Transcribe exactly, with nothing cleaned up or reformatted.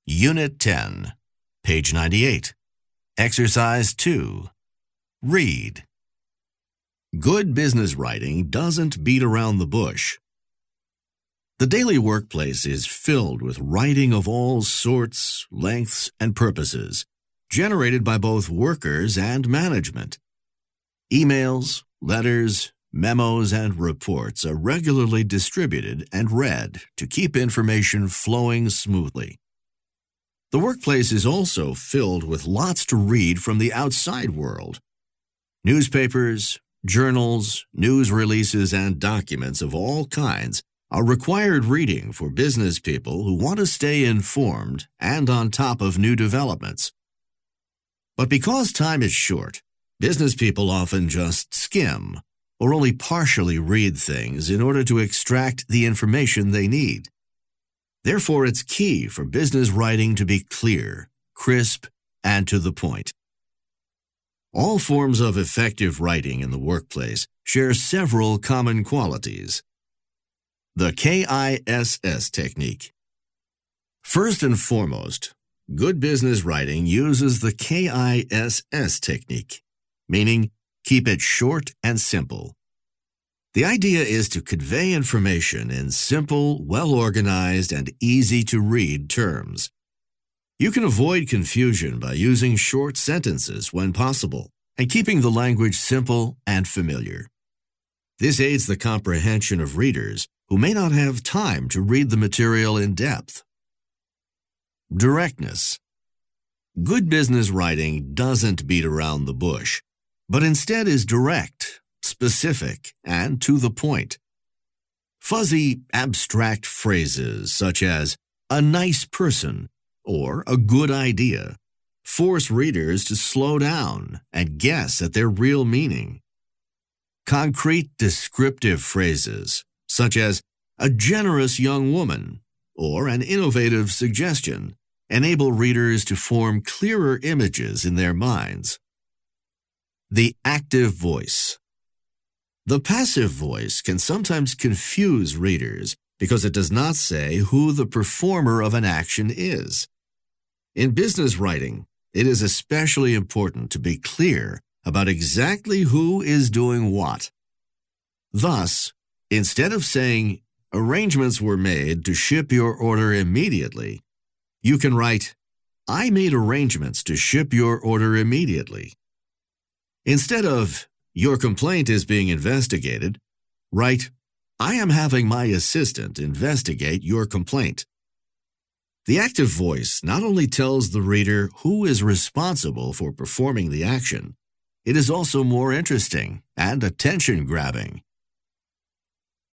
Unit ten, page ninety-eight. Exercise two. Read. Good business writing doesn't beat around the bush. The daily workplace is filled with writing of all sorts, lengths, and purposes, generated by both workers and management. Emails, letters, memos, and reports are regularly distributed and read to keep information flowing smoothly. The workplace is also filled with lots to read from the outside world. Newspapers, journals, news releases, and documents of all kinds are required reading for business people who want to stay informed and on top of new developments. But because time is short, business people often just skim or only partially read things in order to extract the information they need. Therefore, it's key for business writing to be clear, crisp, and to the point. All forms of effective writing in the workplace share several common qualities. The K I S S technique. First and foremost, good business writing uses the K I S S technique, meaning keep it short and simple. The idea is to convey information in simple, well-organized, and easy-to-read terms. You can avoid confusion by using short sentences when possible and keeping the language simple and familiar. This aids the comprehension of readers who may not have time to read the material in depth. Directness. Good business writing doesn't beat around the bush, but instead is direct, specific, and to the point. Fuzzy, abstract phrases such as a nice person or a good idea force readers to slow down and guess at their real meaning. Concrete, descriptive phrases such as a generous young woman or an innovative suggestion enable readers to form clearer images in their minds. The active voice. The passive voice can sometimes confuse readers because it does not say who the performer of an action is. In business writing, it is especially important to be clear about exactly who is doing what. Thus, instead of saying, arrangements were made to ship your order immediately, you can write, I made arrangements to ship your order immediately. Instead of, your complaint is being investigated, write, I am having my assistant investigate your complaint. The active voice not only tells the reader who is responsible for performing the action, it is also more interesting and attention-grabbing.